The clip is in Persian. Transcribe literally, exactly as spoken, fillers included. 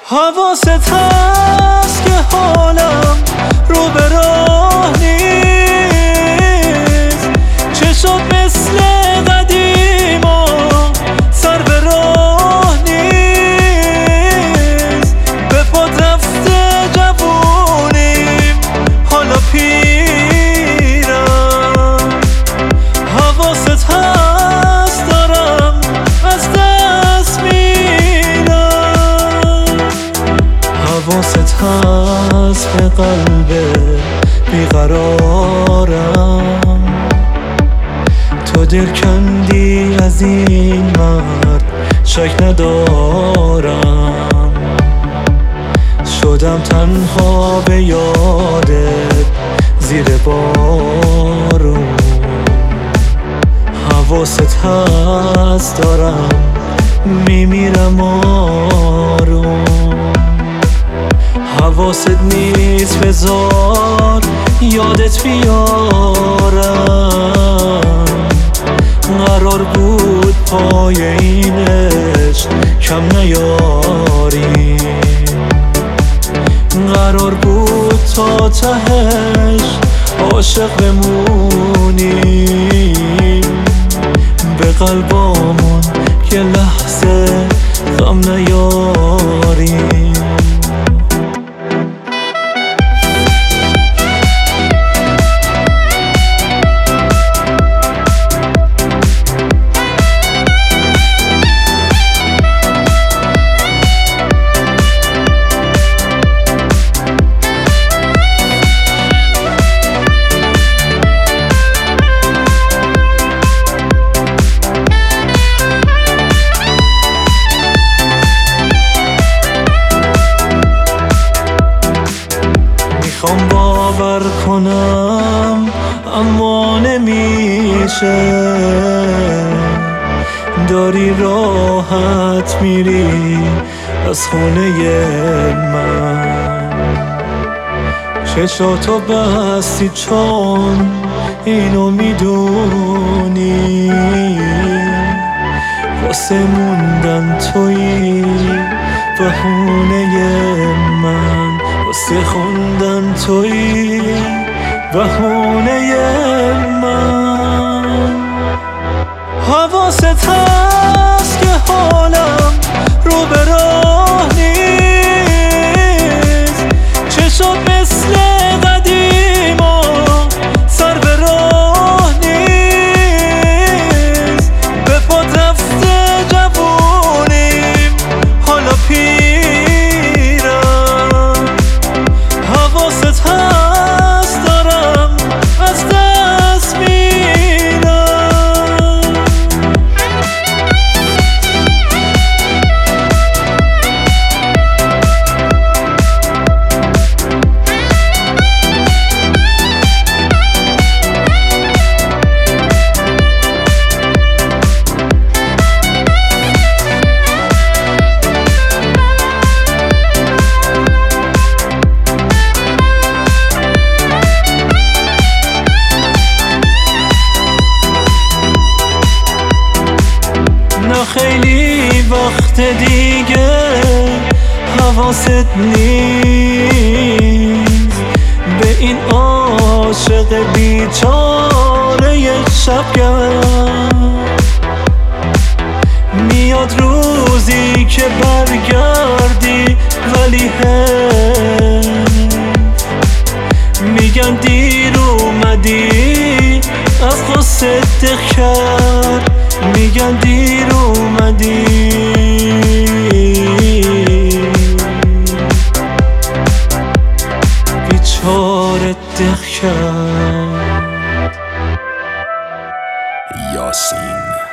حواست هست که حالم رو به راه نیست، چشم مثل قدیما سر به راه نیست، به پاد رفته جوونیم حالا پیرم. حواست هست دارم از دست میرم، حواست هست به قلب بیقرارم، تو دل کندی از این مرد شک ندارم، شدم تنها به یادت زیر بارون. حواست هست دارم میمیرم آروم، حواست نیست بذار یادت بیارم، قرار بود پای این عشق کم نیاریم، قرار بود تا تهش عاشق بمونیم، به قلبامون یه لحظه غم نیاریم. میخوام باور کنم اما نمیشه، داری راحت میری از خونه من، چشاتو بستی چون اینو میدونی، واسه موندن تویی بهونه من، واسه خوندن تویی بهونه من. حواست هست که حالم رو به راه نیست، چشم مثل قدیما سر به راه نیست، به پاد رفته جوونیم حالا پیرم. حواست هست دارم از دست میرم، خیلی وقت دیگه حواست نیست به این عاشق بیچاره شبگرد، میاد روزی که برگردی ولی حیف، میگن دیر اومدی از قصه دق کرد، میگن دیر اومدی بیچاره دق کرد. یاسین